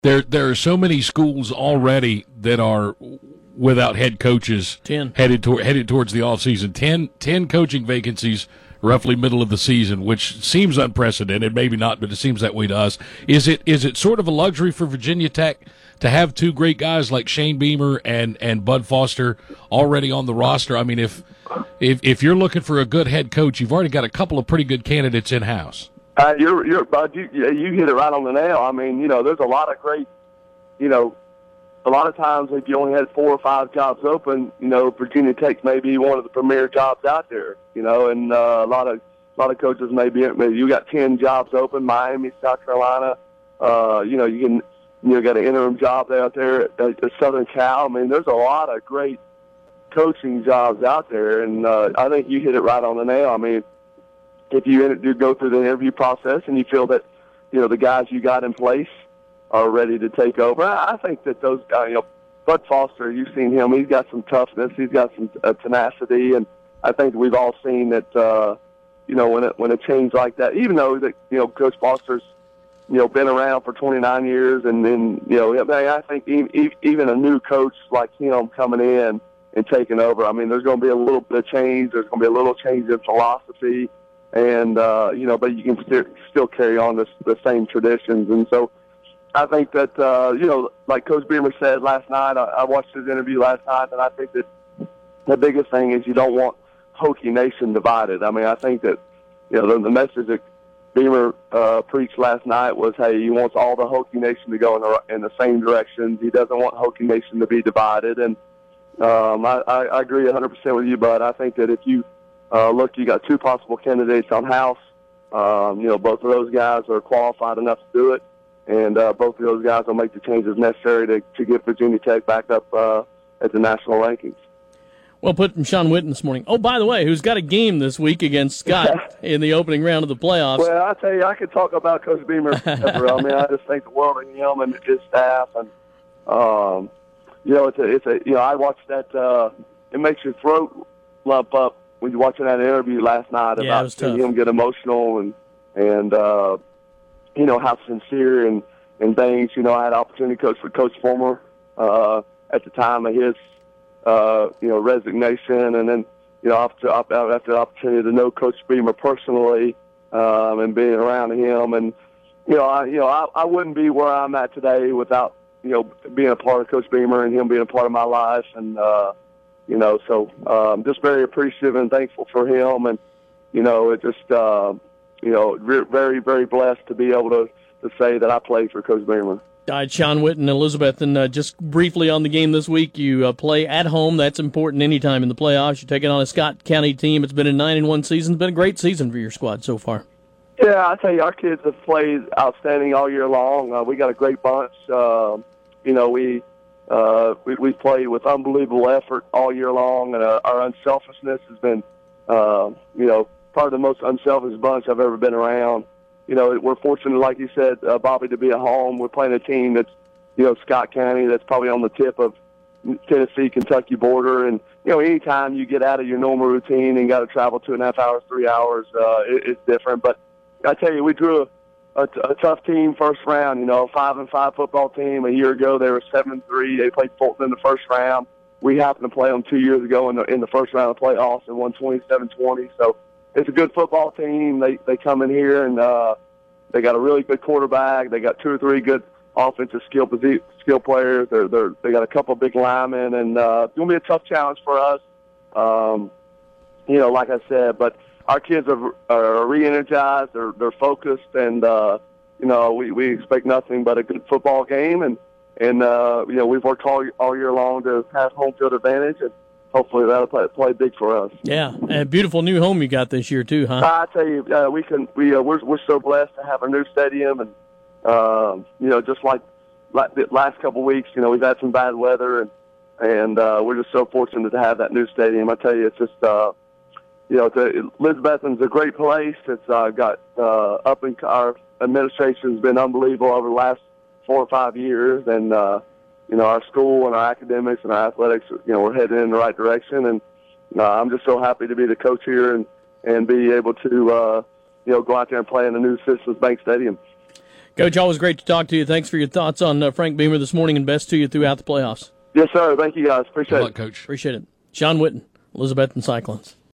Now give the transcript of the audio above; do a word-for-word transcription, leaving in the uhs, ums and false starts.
There, there are so many schools already that are without head coaches Ten. headed toward, headed towards the offseason. Ten, ten coaching vacancies roughly middle of the season, which seems unprecedented. Maybe not, but it seems that way to us. Is it is it sort of a luxury for Virginia Tech to have two great guys like Shane Beamer and, and Bud Foster already on the roster? I mean, if, if if you're looking for a good head coach, you've already got a couple of pretty good candidates in-house. Uh, you're, you're, Bud, you, you hit it right on the nail. I mean, you know, there's a lot of great, you know, a lot of times if you only had four or five jobs open, you know, Virginia Tech may be one of the premier jobs out there, you know, and uh, a lot of a lot of coaches may be, maybe you got ten jobs open, Miami, South Carolina, uh, you know, you can, you know, got an interim job out there at, at Southern Cal. I mean, there's a lot of great coaching jobs out there, and uh, I think you hit it right on the nail. I mean, if you, you go through the interview process and you feel that, you know, the guys you got in place are ready to take over, I think that those guys, you know, Bud Foster, you've seen him. He's got some toughness. He's got some uh, tenacity, and I think we've all seen that. Uh, you know, when it when a change like that, even though that you know Coach Foster's you know been around for twenty-nine years, and then you know I, mean, I think even, even a new coach like him coming in and taking over, I mean, there's going to be a little bit of change. There's going to be a little change in philosophy, and uh, you know, but you can st- still carry on this, the same traditions, and so. I think that, uh, you know, like Coach Beamer said last night, I, I watched his interview last night, and I think that the biggest thing is you don't want Hokie Nation divided. I mean, I think that, you know, the, the message that Beamer uh, preached last night was, hey, he wants all the Hokie Nation to go in the, in the same direction. He doesn't want Hokie Nation to be divided. And um, I, I, I agree one hundred percent with you, Bud. I think that if you uh, look, you got two possible candidates on House. Um, you know, both of those guys are qualified enough to do it. And uh, both of those guys will make the changes necessary to, to get Virginia Tech back up uh, at the national rankings. Well put from Sean Witten this morning. Oh, by the way, who's got a game this week against Scott in the opening round of the playoffs? Well, I tell you, I could talk about Coach Beamer forever. I mean, I just think the world of him and his staff, and um, you know, it's a, it's a, you know, I watched that. Uh, it makes your throat lump up when you're watching that interview last night yeah, about seeing him get emotional and and. Uh, you know, how sincere and, and things. You know, I had an opportunity to coach for Coach Fulmer uh, at the time of his, uh, you know, resignation. And then, you know, after, after the opportunity to know Coach Beamer personally um, and being around him. And, you know, I, you know I, I wouldn't be where I'm at today without, you know, being a part of Coach Beamer and him being a part of my life. And, uh, you know, so I'm um, just very appreciative and thankful for him. And, you know, it just uh, – you know, very, very blessed to be able to, to say that I played for Coach Beamer. All right, Sean Witten, Elizabeth, and uh, just briefly on the game this week, you uh, play at home. That's important anytime in the playoffs. You're taking on a Scott County team. It's been a nine and one season. It's been a great season for your squad so far. Yeah, I tell you, our kids have played outstanding all year long. Uh, we got a great bunch. Uh, you know, we, uh, we we played with unbelievable effort all year long, and uh, our unselfishness has been, uh, you know, probably the most unselfish bunch I've ever been around. You know, we're fortunate, like you said, uh, Bobby, to be at home. We're playing a team that's, you know, Scott County, that's probably on the tip of Tennessee, Kentucky border. And, you know, anytime you get out of your normal routine and got to travel two and a half hours, three hours, uh, it, it's different. But I tell you, we drew a, a, a tough team first round, you know, a five and five football team. A year ago, they were seven and three. They played Fulton in the first round. We happened to play them two years ago in the, in the first round of the playoffs and won twenty-seven twenty. So, it's a good football team. They they come in here and uh, they got a really good quarterback. They got two or three good offensive skill skill players. They're they're they got a couple of big linemen, and uh, it's gonna be a tough challenge for us. Um, you know, like I said, but our kids are are re-energized. They're they're focused, and uh, you know we, we expect nothing but a good football game. And and uh, you know we've worked all all year long to have home field advantage. And, hopefully that'll play, play big for us. Yeah, and a beautiful new home you got this year too, huh? I tell you, uh, we can we uh, we're we're so blessed to have a new stadium, and uh, you know, just like, like the last couple of weeks, you know, we've had some bad weather, and and uh, we're just so fortunate to have that new stadium. I tell you, it's just uh, you know, Elizabethton's a great place. It's uh, got uh, up in our administration's been unbelievable over the last four or five years, and. Uh, You know, our school and our academics and our athletics, you know, we're heading in the right direction. And uh, I'm just so happy to be the coach here and, and be able to, uh, you know, go out there and play in the new Citizens Bank Stadium. Coach, always great to talk to you. Thanks for your thoughts on uh, Frank Beamer this morning, and best to you throughout the playoffs. Yes, sir. Thank you, guys. Appreciate Good it. luck, Coach. Appreciate it. Sean Witten, Elizabethton Cyclones.